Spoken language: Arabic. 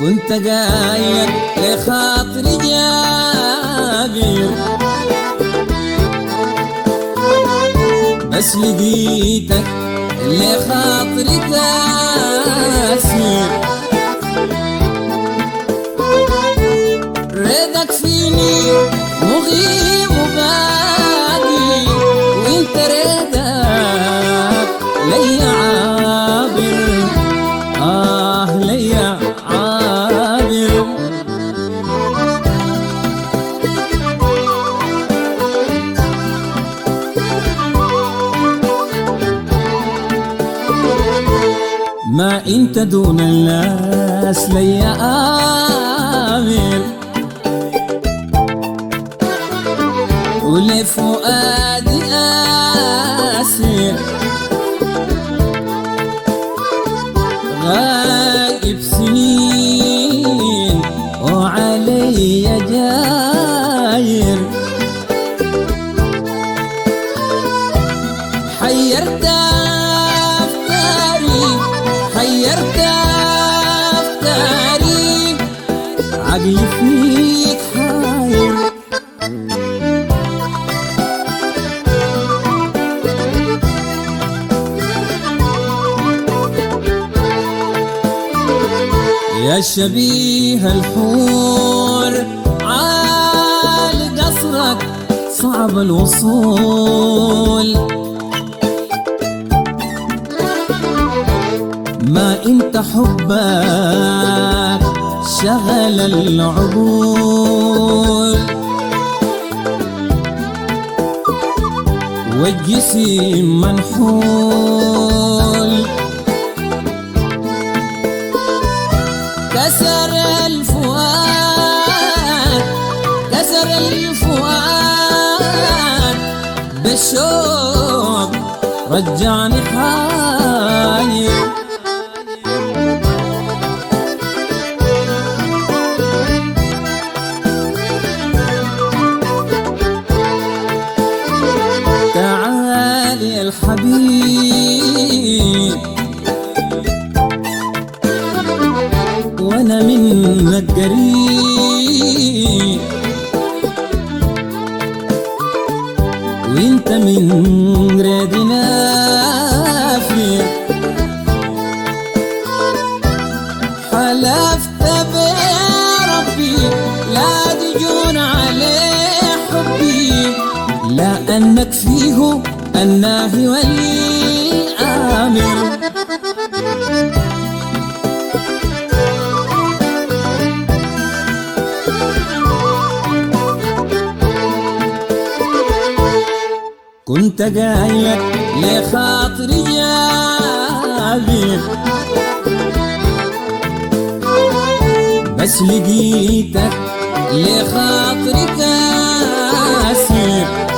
كنت قايل لخاطري جابر، بس لقيتك لخاطري تاسير. ريدك فيني مغيب وباقي، وانت ريدك ليا عابر، ليا عابر. ما انت دون الناس ليا آمر، ولفؤادي آسر. غايب سنين وعلي جاير، حيرت أفكاري، حيرت أفكاري، عقلي فيك حاير. يا شبيه الحور عالي قصرك صعب الوصول، ما انت حبك شغل العقول، والجسم منحول. كسر الفؤاد، كسر الفؤاد بالشوق، رجعني حاير. تعالي الحبيب وانا منك قريب، وانت من ريدي نافر. حلفت بربي لا تجون عليه حبي، لا انك فيه الناهي والآمر. كنت قايل لخاطري جابر، بس لقيتك لخاطري تاسير.